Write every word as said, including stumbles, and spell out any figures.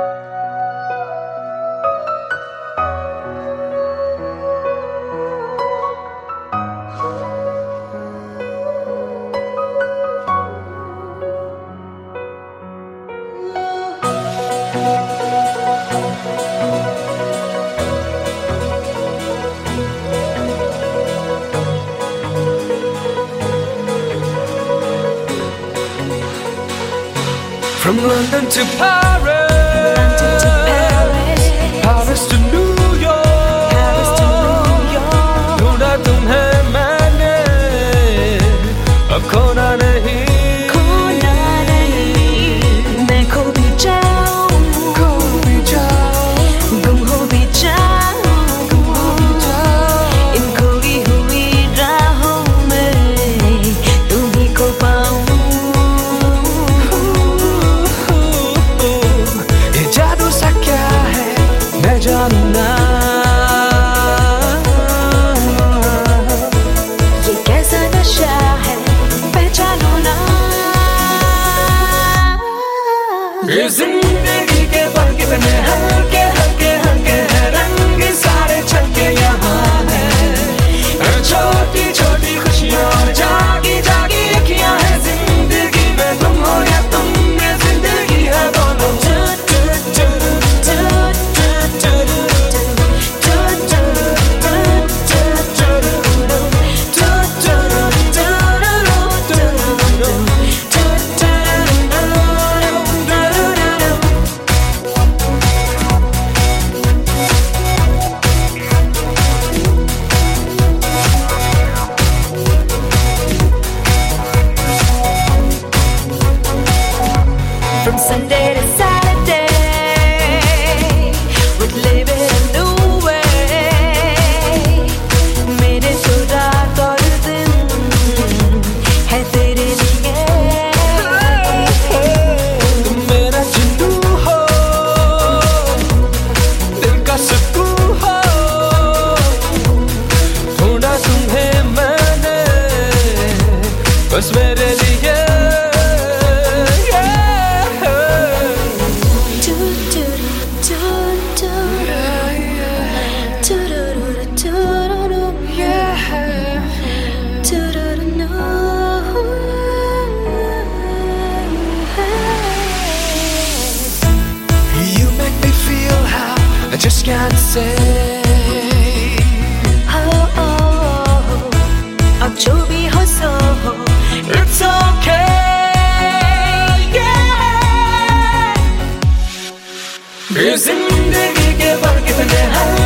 From London to Paris, London to Paris, Paris to New York, Paris to New York. ढूंढा तुम्हें मैंने, अब खोना नहीं, खोना नहीं, मैं खो भी जाऊं, खो भी जाऊं, गुम हो भी जाऊं, गुम हो भी जाऊं, इन खोई हुई राहों में तुम्हीं को पाऊं। ये जादू सा क्या है मैं जानूं ना, ये कैसा नशा है पहचानो ना। ये जिंदगी के पल कितने हल्के हल्के हल्के हैं, रंग सारे छलके यहाँ हैं, छोटी छोटी खुशियाँ और जागी जागी अखियाँ हैं, जिंदगी में तुम हो या तुम में जिंदगी है दोनों। From Sunday to Saturday, would live it a new way. मेरे तो रात और दिन है तेरे लिए। तुम मेरा जुनू हो, दिल का सुकून हो, ढूंढा तुम्हें मैंने बस मेरे लिए। You make me feel how I just can't say. Oh, oh, अब जो भी हो सो हो, It's okay, yeah. ये जिंदगी के पल कितने हल्के